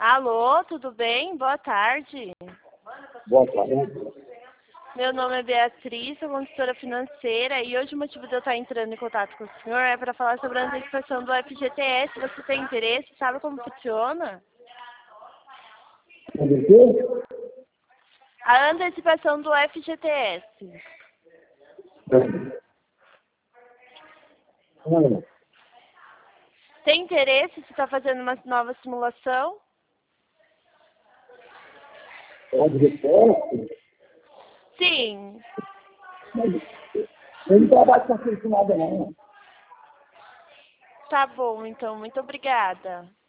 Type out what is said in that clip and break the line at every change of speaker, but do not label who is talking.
Alô, tudo bem? Boa tarde.
Boa tarde.
Meu nome é Beatriz, sou consultora financeira e hoje o motivo de eu estar entrando em contato com o senhor é para falar sobre a antecipação do FGTS. Você tem interesse? Sabe como funciona?
Tudo bem?
A antecipação do FGTS. Tem interesse? Você está fazendo uma nova simulação?
Pode reporte?
Sim.
Eu não trabalho com nada, não.
Tá bom, então. Muito obrigada.